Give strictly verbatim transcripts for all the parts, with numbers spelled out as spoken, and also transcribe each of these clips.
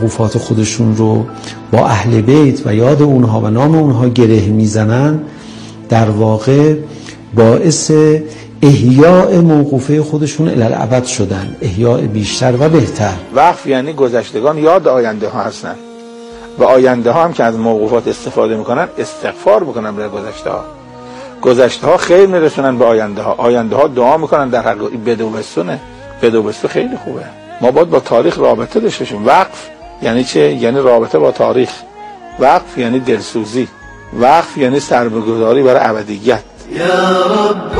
موقوفات خودشون رو با اهل بیت و یاد اونها و نام اونها گره میزنن، در واقع باعث احیاء موقوفه خودشون الالعبد شدن، احیاء بیشتر و بهتر. وقف یعنی گذشتگان یاد آینده ها هستن و آینده ها هم که از موقوفات استفاده میکنن استغفار بکنن برای گذشته ها. گذشته ها خیر میرسونن به آینده ها، آینده ها دعا میکنن در حق بدوبستونه. بدوبستو خیلی خوبه. ما باید با تاریخ رابطه داشته باشیم. وقف یعنی چه؟ یعنی رابطه با تاریخ. وقف یعنی دلسوزی. وقف یعنی سرمایه‌گذاری برای ابدیت. یا رب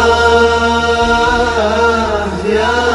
یا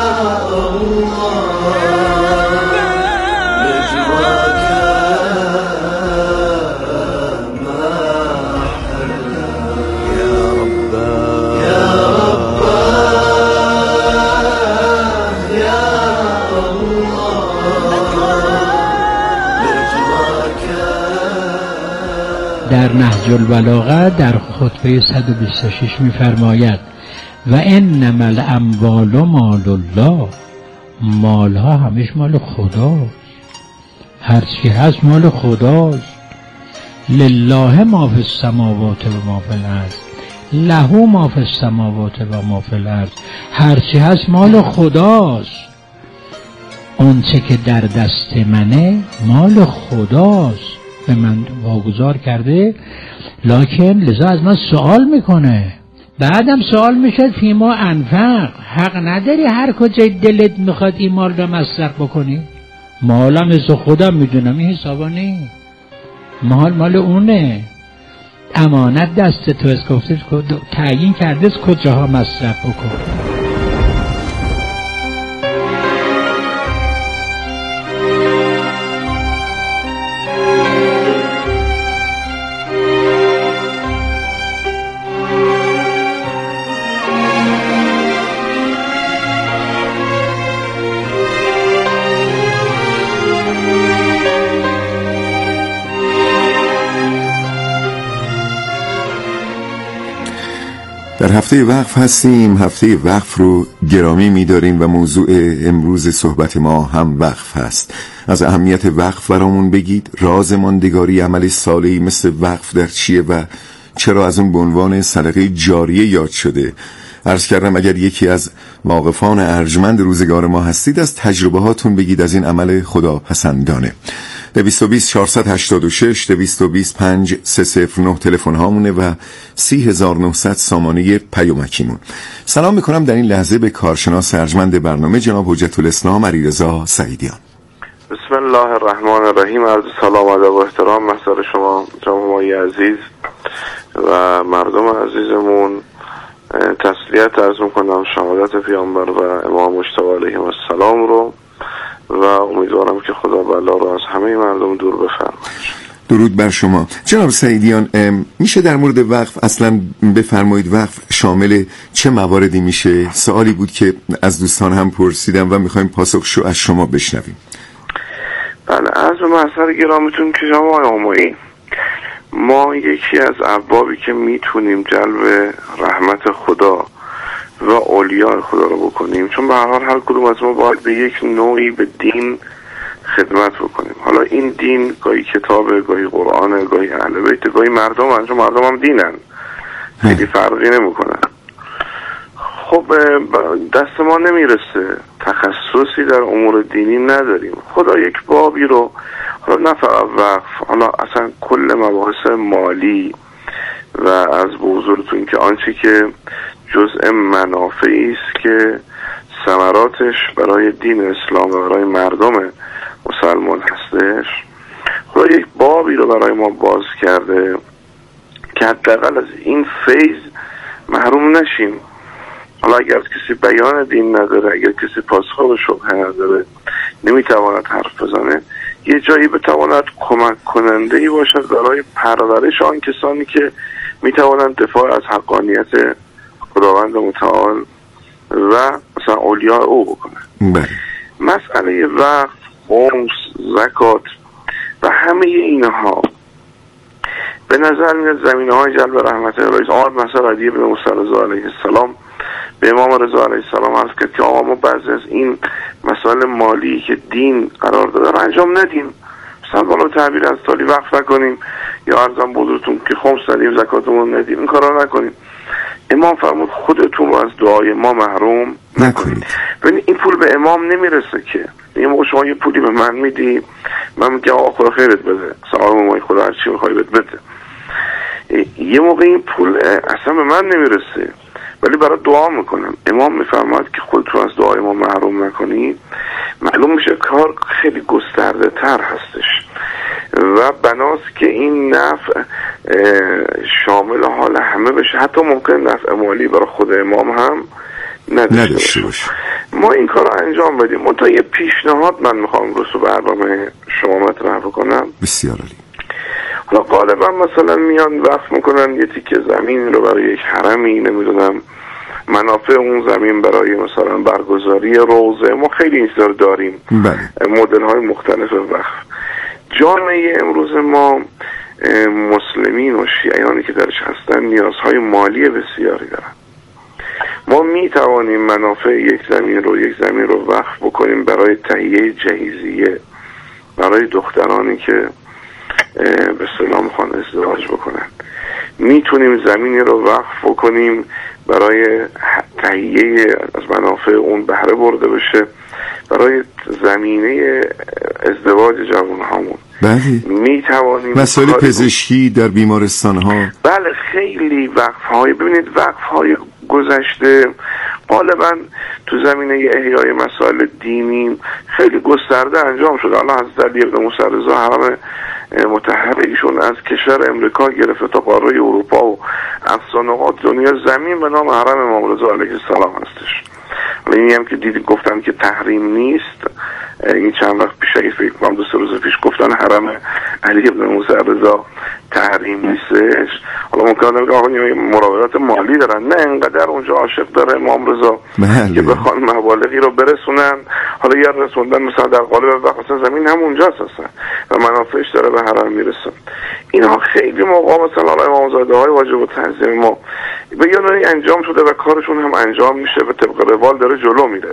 در نهج البلاغه در خطبه صد و بیست و شش می‌فرماید و انما الاموال مال الله، مالها همش مال خداست، هر چی هست مال خداست. لله ما فی السماوات و ما فی الارض، له ما فی السماوات و ما فی الارض، هر چی هست مال خداست. اون چه که در دست منه مال خداست، به من واگذار کرده، لکن لذا از من سوال میکنه. بعدم سوال میشه فیما انفق، حق نداری هر کجای دلت میخواد این مال را مصرف بکنی. مالم از خودم میدونم، این حسابا نی، مال مال اونه، امانت دست تو است، گفته تعیین کرده از کجاها مصرف بکن. در هفته وقف هستیم. هفته وقف رو گرامی می‌داریم و موضوع امروز صحبت ما هم وقف هست. از اهمیت وقف برامون بگید. راز ماندگاری عمل صالحی مثل وقف در چیه و چرا از اون به عنوان صدقه جاریه یاد شده؟ عرض کردم اگر یکی از واقفان ارجمند روزگار ما هستید، از تجربه هاتون بگید از این عمل خداپسندانه. دویست و بیست چهارصد و هشتاد و شش دویست و بیست پنج سه صفر نه تلفن هامونه و سی هزار و نهصد سامانه پیامکیمون. سلام میکنم در این لحظه به کارشناس ارجمند برنامه جناب حجت الاسلام علیرضا سعیدیان. بسم الله الرحمن الرحیم. عرض سلام و ادب و احترام محضر شما جناب عزیز و مردم عزیزمون. تسلیت عرض میکنم شهادت پیامبر و امام مجتبی علیهم السلام رو و امیدوارم که خدا بلا رو از همه مردم دور بفرماید. درود بر شما جناب سعیدیان. میشه در مورد وقف اصلا بفرمایید وقف شامل چه مواردی میشه؟ سوالی بود که از دوستان هم پرسیدم و میخوایم پاسخشو از شما بشنویم. بله، عرض محضر گرامیتون که شما آمایی ما یکی از ابوابی که میتونیم جلب رحمت خدا و اولیاء خدا رو بکنیم، چون به هر حال هر کدوم از ما باید به یک نوعی به دین خدمت بکنیم. حالا این دین گاهی کتابه، گاهی قرآنه، گاهی اهل بیت، گاهی مردم هن، چون مردم هم دینن، خیلی فرقی نمیکنن. خب دست ما نمیرسه، تخصصی در امور دینی نداریم. خدا یک بابی رو، حالا نه فقط وقف، حالا اصلا کل مباحث مالی و از بزرگتون که آنچه که جزء منافعی است که ثمراتش برای دین اسلام و برای مردم مسلمان هستش، خدا یک بابی رو برای ما باز کرده که حداقل از این فیض محروم نشیم. حالا اگر کسی بیان دین نداره، اگر کسی پاسخ به شبهه نداره، نمیتواند حرف بزنه، یه جایی بتواند کمک کننده ای باشد برای پرورش آن کسانی که میتوانند دفاع از حقانیت خداوند متعال و مثلا اولیاء او بکنن. بله. مسئله وقف، خمس، زکات و همه اینها به نظر میاد زمینه های جلب رحمت رئیس آمد. مثلا علی بن موسی رضا علیه السلام به امام رضا علیه السلام عرض کرد که آقا ما بعضی از این مسائل مالی که دین قرار داده رو انجام ندیم. مثلا بالا تعبیر از سالی وقف نکنیم، یا ارزم بزرگتون که خمس ندیم، زکاتمون ندیم، این کارا نکنیم. امام فرمود خودتون رو از دعای ما محروم نکنید. ببینید این پول به امام نمیرسه که. یه موقع شما یه پولی به من میدی، من میگم آقا خدا خیرت بده، سلام مای خدا هر چی میخوای بده بده. یه موقع این پول اصلا به من نمیرسه ولی برای دعا میکنم. امام میفرماید که خودتون از دعای ما محروم نکنید. معلوم میشه کار خیلی گسترده تر هستش و بناست که این نفع شامل حال همه بشه، حتی ممکن نفع مالی برای خود امام هم نداشته باشه. ما این کار رو انجام بدیم. من تا یه پیشنهاد من میخوام رو برنامه شما مطرح بکنم. بسیار عالی. حالا غالبا مثلا میان وقف میکنن یه تیکه زمین رو برای یک حرمی، نمیدونم منافع اون زمین برای مثلا برگزاری روزه. ما خیلی این چیزا رو داریم، مدل های مختلف وقف. جامعه امروز ما مسلمین و شیعیانی که درش هستن نیازهای مالی بسیاری دارن. ما می توانیم منافع یک زمین رو یک زمین رو وقف بکنیم برای تهیه جهیزیه برای دخترانی که به اصطلاح میخوان ازدواج بکنن. میتونیم زمینی رو وقف بکنیم برای تهیه از منافع اون بهره برده بشه برای زمینه ازدواج جوان هامون. بله. می توانیم مسائل پزشکی در بیمارستان ها. بله خیلی وقف های، ببینید وقف های گذشته غالبا تو زمینه احیای مسائل دینی خیلی گسترده انجام شده. الله حضرت علی ابن موسی رضا حرم مطهر ایشون از کشور امریکا گرفته تا قاره اروپا و اقصا نقاط دنیا زمین به نام حرم امام رضا علیه السلام هستش. اینی هم که دیدی گفتم که تحریم نیست. این چند وقت پیش اگه فکر کنم دو سه روز پیش گفتن حرم علی ابن موسی رضا تحریم نیستش. حالا ممکنه بگم آقا مراودات مالی دارن، نه انقدر اونجا عاشق داره امام رضا که بخوان مبالغی رو برسونن. حالا یا رسوندن مثلا در قالب وقت مثلا زمین هم اونجاست هستن و منافعش داره به حرم میرسه. اینها خیلی موقع مثلا امامزاده های واجب و تعظیم ما به یه نوعی انجام شده و کارشون هم انجام میشه و طبق روال داره جلو میره.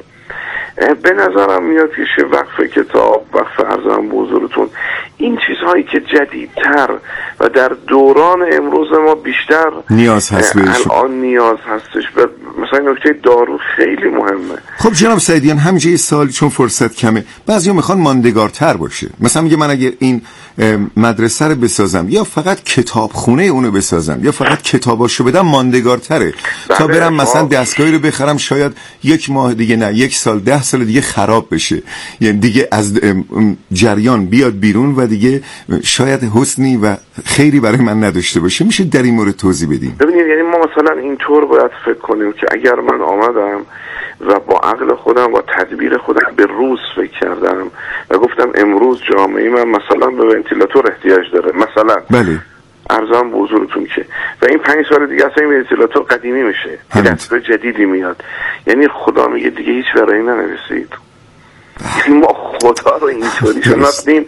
به نظرم میاد که وقف کتاب، وقف ارزم بزرگتون، این چیزهایی که جدیدتر و در دوران امروز ما بیشتر نیاز هست بهش، الان نیاز هستش. مثلا نکته دارو خیلی مهمه. خب جناب سعیدیان همینجا یه سال چون فرصت کمه، بعضیا میخوان ماندگارتر باشه. مثلا میگه من اگه این مدرسه رو بسازم یا فقط کتابخونه اونو بسازم یا فقط کتاباشو بدم ماندگارتره تا برم مثلا دستگاهی رو بخرم شاید یک ماه دیگه نه یک سال ده سال دیگه خراب بشه، یعنی دیگه از جریان بیاد بیرون و دیگه شاید حسنی و خیری برای من نداشته باشه. میشه در این مورد توضیح بدیم؟ ببینید یعنی ما مثلا اینطور باید فکر کنیم که اگر من آمدم و با عقل خودم و تدبیر خودم به روز فکر کردم و گفتم امروز جامعه من مثلا به ونتیلاتور احتیاج داره، مثلا بله ارزم بزرگتون که و این پنج سال دیگه اصلا این ونتیلاتور قدیمی میشه، یه دستگاه جدیدی میاد، یعنی خدا میگه دیگه هیچ برای ننویسید. یعنی ما خدا رو اینطوری شناختیم.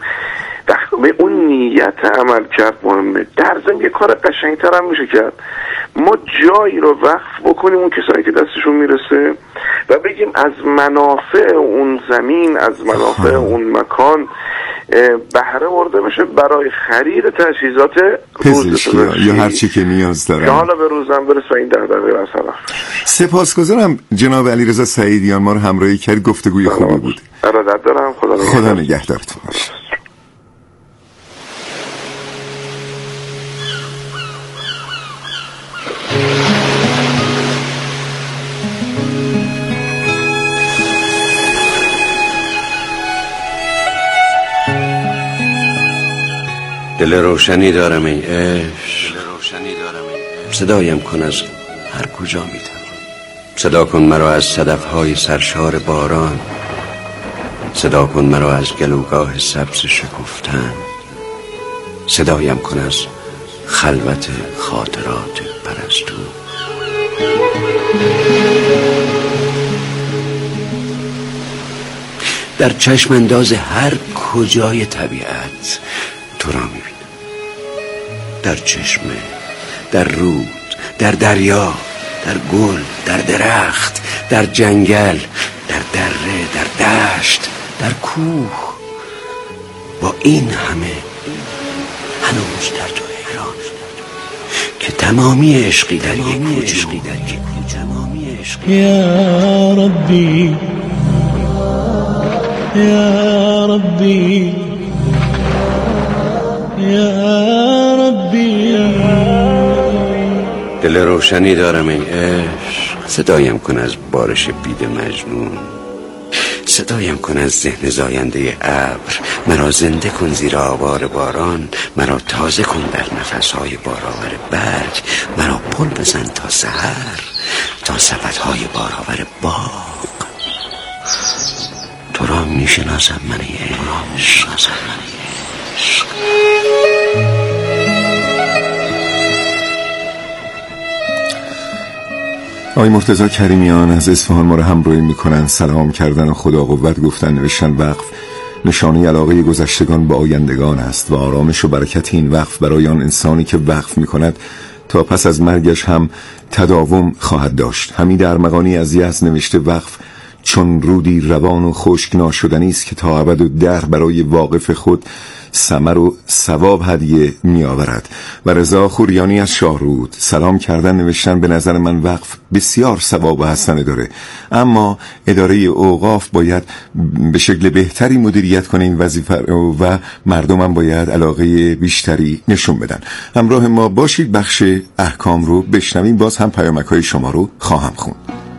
به اون نیت عمل کرد مهمه. در ضمن یه کار قشنگتر هم میشه کرد، ما جایی رو وقف بکنیم اون کسانی که دستشون میرسه و بگیم از منافع اون زمین، از منافع اون مکان بهره برده بشه برای خرید تجهیزات پزشکی یا هر چی که نیاز دارن، که حالا به روزم برسه این در دقیقه از طرف. سپاسگزارم جناب علیرضا سعیدیان، ما رو همراهی کرد، گفتگوی خوبی بود. ارادت دارم. خدا نگهدار. خدا نگهدارتون باشه. دل روشنی دارم ای عشق، صدایم کن از هر کجا میتوان. صدا کن مرا از صدفهای سرشار باران، صدا کن مرا از گلوگاه سبز شکفتن، صدایم کن از خلوت خاطرات پرستو. در چشم انداز هر کجای طبیعت تو را میبینم، در چشمه، در رود، در دریا، در گل، در درخت، در جنگل، در دره، در دشت، در کوه، با این همه هنوز در تو حیران که تمامی عشقی در یک کوچه، تمامی عشقی. یا ربی یا ربی یا ربی. دل روشنی دارم ای عشق، صدایم کن از بارش بید مجنون، صدایم کن از ذهن زاینده ابر، مرا زنده کن زیر آوار باران، مرا تازه کن در نفسهای بارآور برگ، مرا پل بزن تا سحر، تا صفتهای بارآور باغ. تو را میشناسم من ای عشق. آقای مرتضی کریمیان از اصفهان ما رو همراهی میکنن. سلام کردن و خدا قوت گفتن، نوشتن وقف نشانه علاقه گذشتگان به آیندگان است و آرامش و برکت این وقف برای آن انسانی که وقف میکند تا پس از مرگش هم تداوم خواهد داشت. حمید ارمغانی از یزد نوشته وقف چون رودی روان و خشک ناشدنی است که تا ابد و دهر برای واقف خود ثمر و ثواب هدیه می آورد. و رضا خوریانی از شاهرود سلام کردن، نوشتن به نظر من وقف بسیار ثواب و حسنه داره، اما اداره اوقاف باید به شکل بهتری مدیریت کنه این وظیفه و مردم هم باید علاقه بیشتری نشون بدن. همراه ما باشید، بخش احکام رو بشنویم. باز هم پیامک های شما رو خواهم خوند.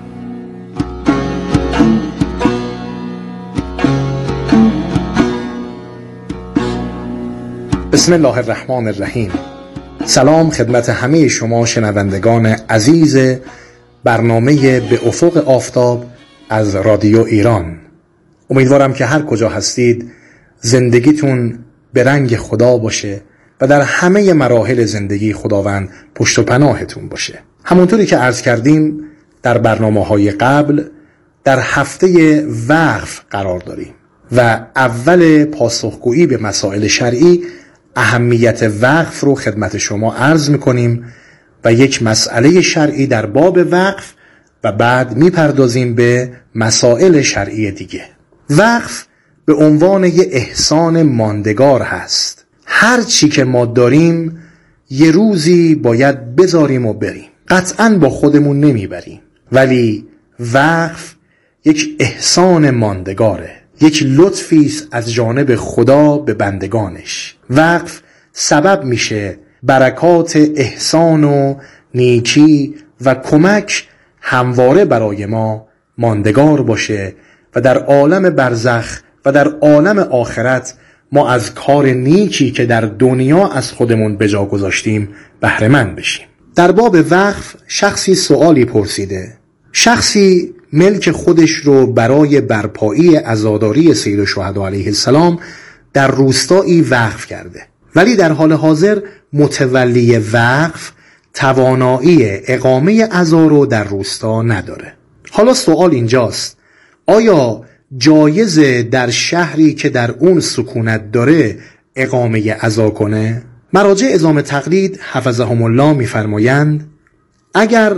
بسم الله الرحمن الرحیم. سلام خدمت همه شما شنوندگان عزیز برنامه به افق آفتاب از رادیو ایران. امیدوارم که هر کجا هستید زندگیتون به رنگ خدا باشه و در همه مراحل زندگی خداوند پشت و پناهتون باشه. همونطوری که عرض کردیم در برنامه‌های قبل در هفته وقف قرار داریم و اول پاسخگویی به مسائل شرعی اهمیت وقف رو خدمت شما عرض میکنیم و یک مسئله شرعی در باب وقف و بعد میپردازیم به مسائل شرعی دیگه. وقف به عنوان یه احسان ماندگار هست. هر چی که ما داریم یه روزی باید بذاریم و بریم، قطعاً با خودمون نمیبریم، ولی وقف یک احسان ماندگاره، یک لطفی است از جانب خدا به بندگانش. وقف سبب میشه برکات احسان و نیکی و کمک همواره برای ما ماندگار باشه و در عالم برزخ و در عالم آخرت ما از کار نیکی که در دنیا از خودمون به جا گذاشتیم بهره مند بشیم. در باب وقف شخصی سوالی پرسیده. شخصی ملک خودش رو برای برپایی عزاداری سید الشهدا علیه السلام در روستایی وقف کرده، ولی در حال حاضر متولی وقف توانایی اقامه عزا رو در روستا نداره. حالا سوال اینجاست، آیا جایزه در شهری که در اون سکونت داره اقامه عزا کنه؟ مراجع عظام تقلید حفظهم الله میفرمایند اگر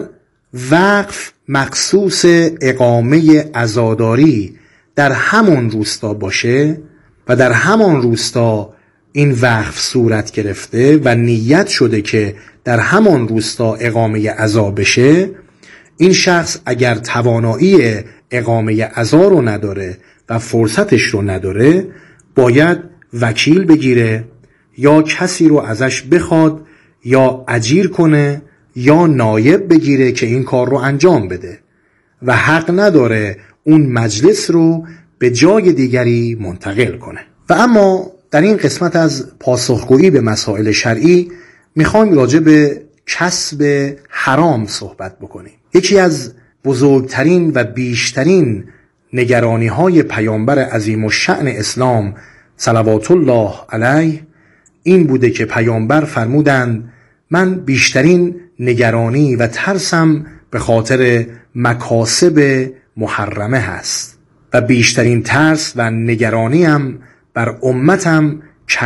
وقف مخصوص اقامه عزاداری در همون روستا باشه و در همون روستا این وقف صورت گرفته و نیت شده که در همون روستا اقامه عزا بشه، این شخص اگر توانایی اقامه عزا رو نداره و فرصتش رو نداره باید وکیل بگیره یا کسی رو ازش بخواد یا اجیر کنه یا نایب بگیره که این کار رو انجام بده و حق نداره اون مجلس رو به جای دیگری منتقل کنه. و اما در این قسمت از پاسخگویی به مسائل شرعی میخوایم راجع به کسب حرام صحبت بکنیم. یکی از بزرگترین و بیشترین نگرانی های پیامبر عظیم الشأن اسلام صلوات الله علیه این بوده که پیامبر فرمودند من بیشترین نگرانی و ترسم به خاطر مکاسب محرمه هست و بیشترین ترس و نگرانیم بر امتم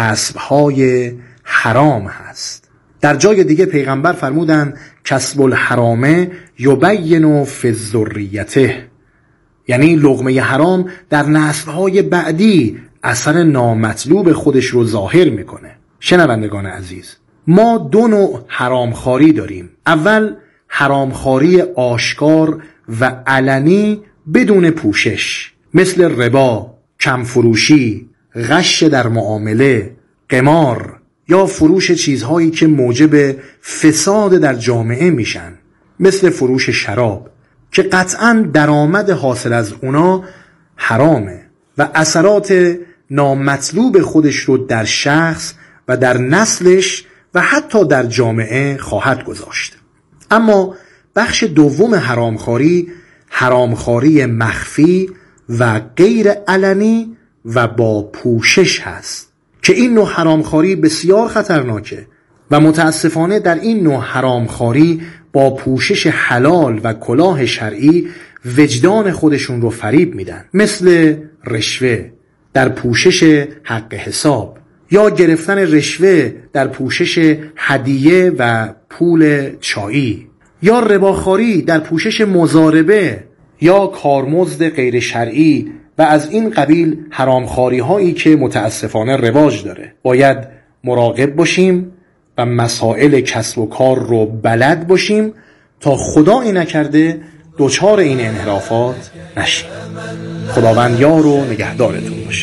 کسبهای حرام هست. در جای دیگه پیغمبر فرمودن کسب الحرامه یبین فی ذریته، یعنی لقمه حرام در نسل‌های بعدی اثر نامطلوب خودش رو ظاهر میکنه. شنوندگان عزیز، ما دو نوع حرامخواری داریم. اول حرامخواری آشکار و علنی بدون پوشش، مثل ربا، کمفروشی، غش در معامله، قمار یا فروش چیزهایی که موجب فساد در جامعه میشن، مثل فروش شراب که قطعاً درآمد حاصل از اونا حرامه و اثرات نامطلوب خودش رو در شخص و در نسلش و حتی در جامعه خواهد گذاشت. اما بخش دوم حرامخواری، حرامخواری مخفی و غیر علنی و با پوشش هست که این نوع حرامخواری بسیار خطرناکه و متاسفانه در این نوع حرامخواری با پوشش حلال و کلاه شرعی وجدان خودشون رو فریب میدن، مثل رشوه در پوشش حق حساب یا گرفتن رشوه در پوشش هدیه و پول چایی یا رباخواری در پوشش مضاربه یا کارمزد غیر شرعی و از این قبیل حرامخواری هایی که متاسفانه رواج داره. باید مراقب باشیم و مسائل کسب و کار رو بلد باشیم تا خدایی نکرده دوچار این انحرافات نشیم. خداوند یار و نگهدارتون باشه.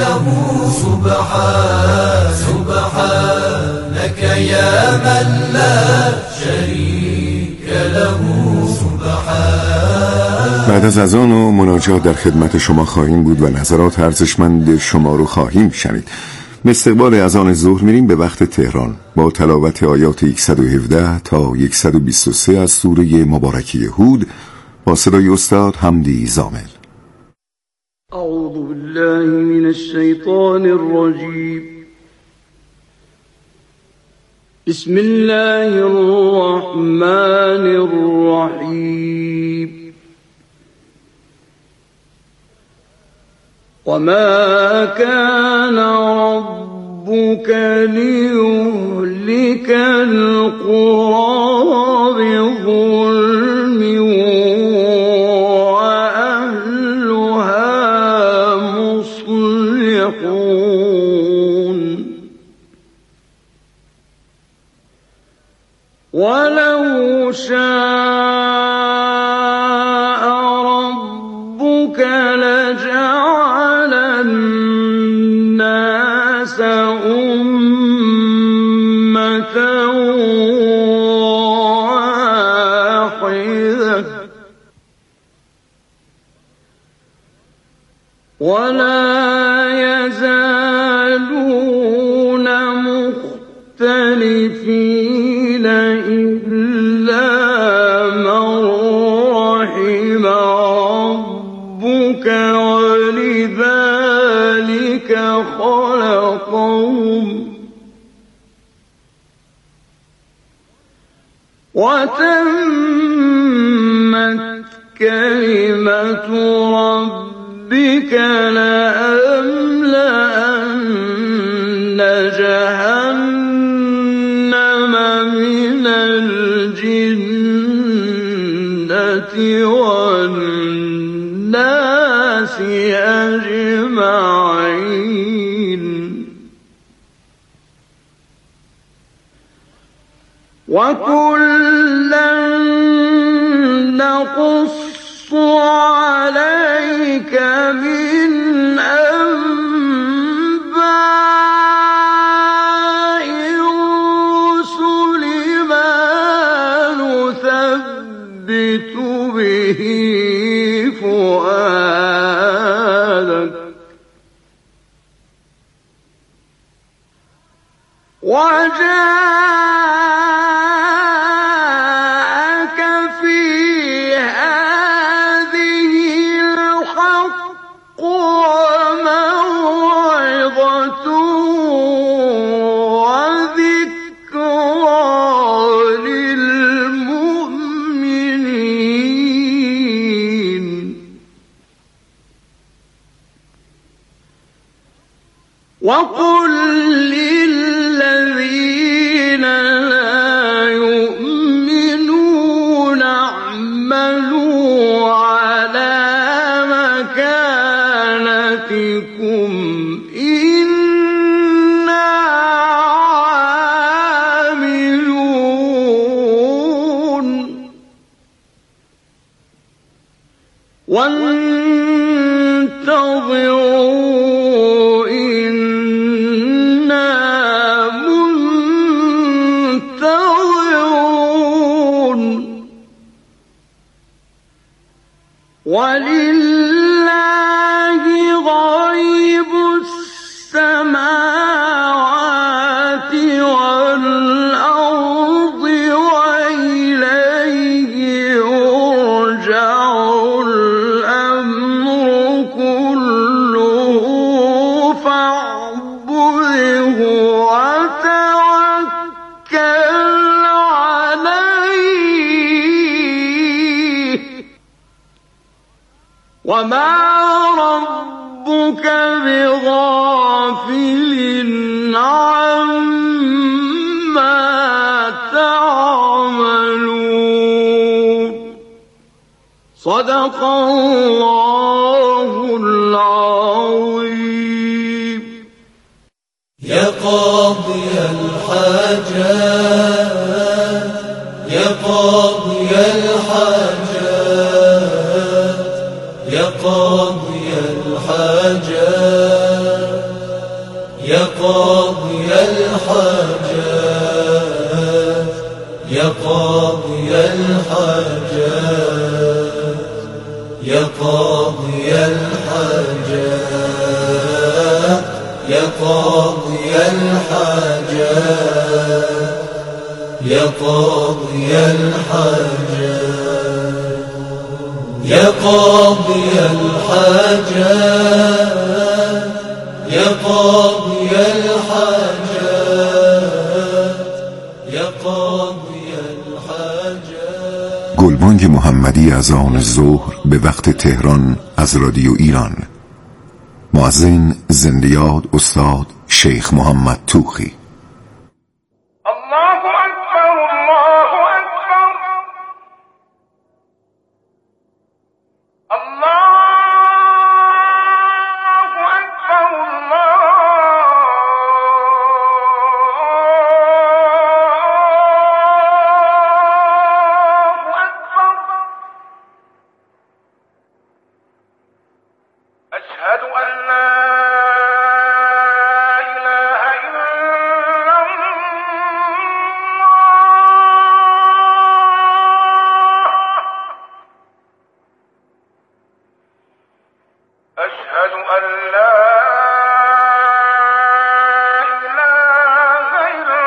سبحانك يا من لا شريك له سبحان. بعد از اذان و مناجات در خدمت شما خواهیم بود و نظرات ارزشمند شما رو خواهیم شنید. به استقبال اذان ظهر میریم به وقت تهران با تلاوت آیات صد و هفده تا صد و بیست و سه از سوره مبارکه هود با صدای استاد حمدی زامل. اعوذ بالله من الشیطان الرجیم. بسم الله الرحمن الرحیم. وما كان ربك ليهلك القرى بظلم وأهلها مصلحون. ولو شاء ربك لجعل الناس أمة واحدة ولا يزالون مختلفين إلا من رحم ربك ولذلك خلقهم وتمت كلمة ربك لأملأن جهنم من الجنة والناس أجمعين. وكلا نقص عليك من أنباء الرسل ما نثبت به فؤادك وجاءك في هذه الحق وموعظة وذكرى للمؤمنين. وقل للذين لا يؤمنون اعملوا على وانتظروا إنا منتظرون ولله غيب السماوات والأرض وإليه يرجع الأمر كله فاعبده وتوكل عليه وما ربك بغافل عما تعملون صدق الله العظيم. يا قاضي الحاجات يا قاضي الحاجات يا قاضي الحاجات يا قاضي الحاجات يا قاضي الحاجات يا قاضي الحاجات يا قاضي الحاجات يا قاضي الحاجات يا قاضي الحاجات يا قاضي الحاجات يا قاضي الحاجات. گلبانگ محمدی از آن ظهر به وقت تهران از رادیو ایران. مؤذن زنده یاد استاد شیخ محمد توخی. الله أكبر الله أكبر الله أكبر الله أكبر. أشهد أن لا إله إلا الله أشهد أن لا إله إلا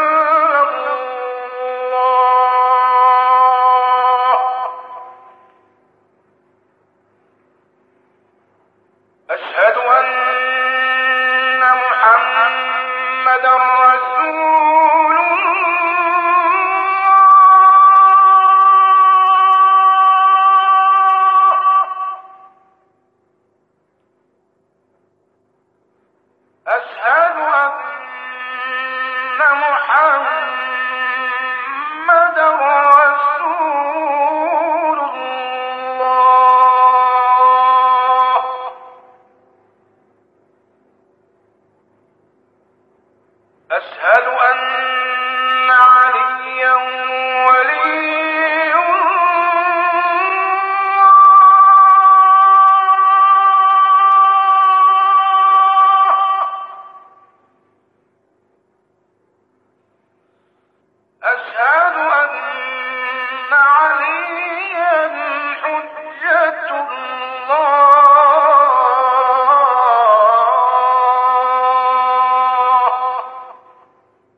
الله أشهد أن محمدا رسول الله أشهد أن محمدا رسول الله أشهد أن عليا ولي أشهد أن عليا حجة الله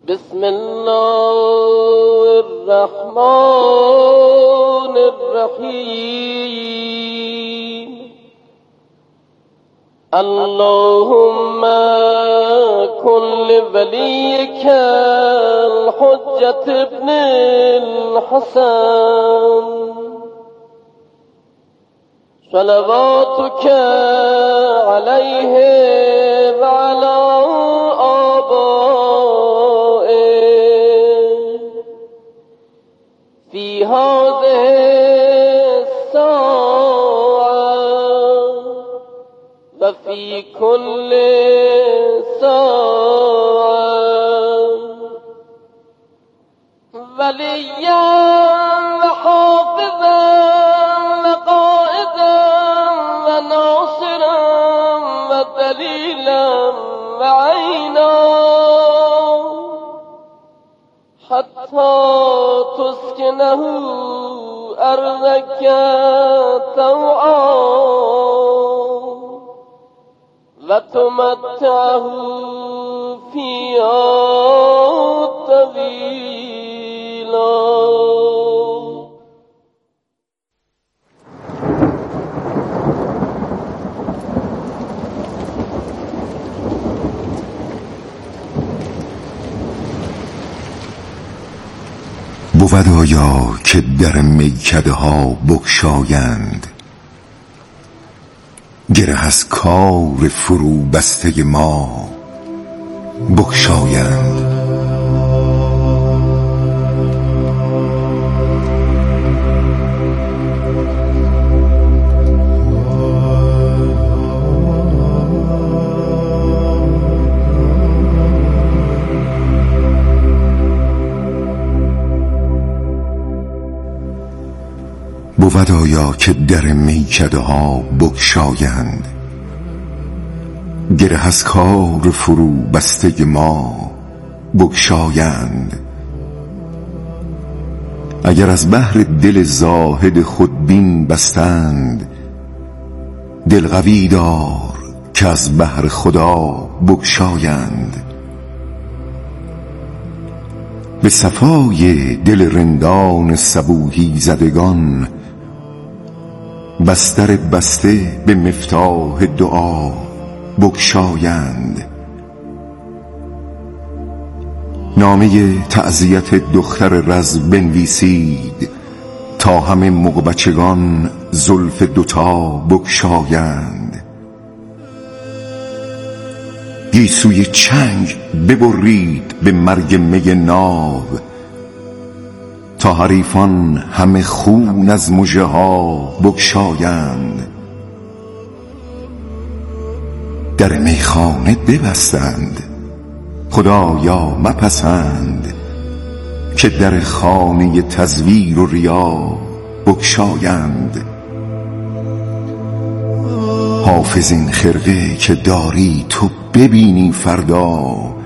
بسم الله الرحمن الرحیم. اللهم كن لوليك الحجة ابن الحسن صلواتك عليه وعلى آبائه في هذه الساعة وفي كل ساعة وليا وحافظا وقائدا وناصرا ودليلا وعينا حتى تسكنه أرضك طوعا وتمتعه فيها طويلا. بود آیا که در میکده ها بگشایند، گره از کار فرو بسته ما بگشایند. بود آیا که در میکده ها بگشایند، گره از کار فرو بسته ما بگشایند. اگر از بحر دل زاهد خودبین بستند، دل قوی دار که از بحر خدا بگشایند. به صفای دل رندان صبوحی زدگان، بستر بسته به مفتاح دعا بگشایند. نامه تعزیت دختر رز بنویسید، تا همه مغبچگان زلف دوتا بگشایند. گیسوی چنگ ببرید به مرگ می ناب، تا حریفان همه خون از مژه ها بگشایند. در میخانه ببستند، خدایا مپسند که در خانه تزویر و ریا بگشایند. حافظ این خرقه که داری تو ببینی فردا،